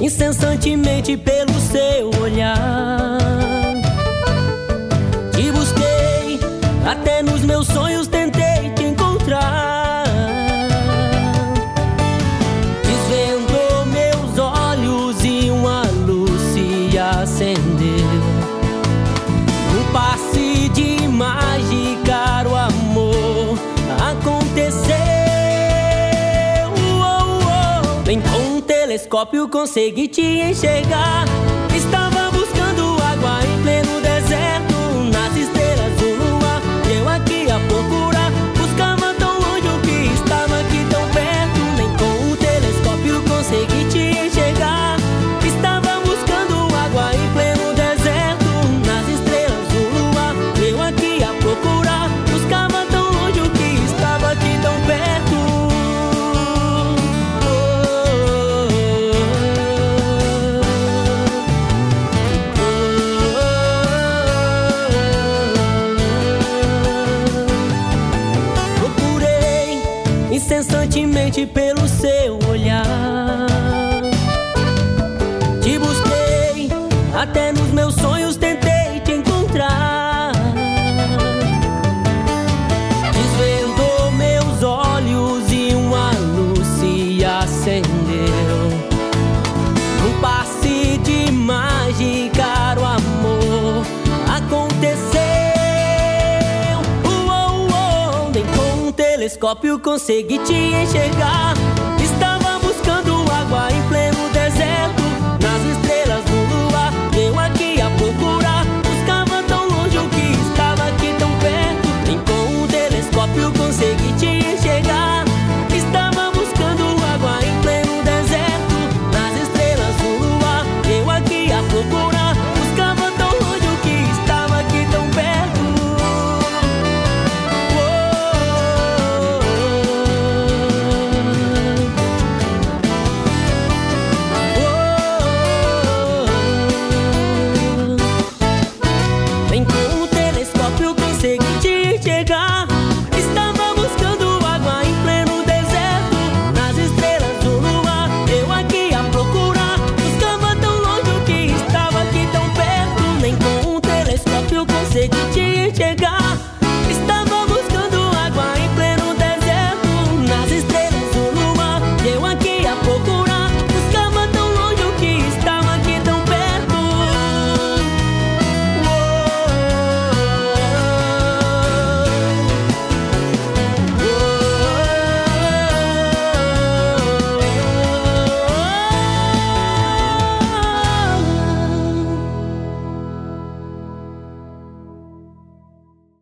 incessantemente pelo seu olhar. Te busquei, até nos meus sonhos tentei te encontrar. Desvendou meus olhos e uma luz se acendeu. Um passe de mágica, o amor aconteceu. Nem com um telescópio consegui te enxergar. Estava buscando água em pleno deserto, nas estrelas do luar, eu aqui a procurar. Buscava tão longe o que estava aqui tão perto. Nem com um telescópio consegui te enxergar. Estava buscando água em pleno deserto, nas estrelas do luar, eu aqui a procurar. Buscava tão longe o que estava aqui tão perto. Incessantemente pelo seu olhar. Te busquei, até nos meus sonhos tentei te encontrar. Desvendou meus olhos e uma luz se acendeu. Um passe de mágica, o amor aconteceu. Nem com um telescópio consegui te enxergar.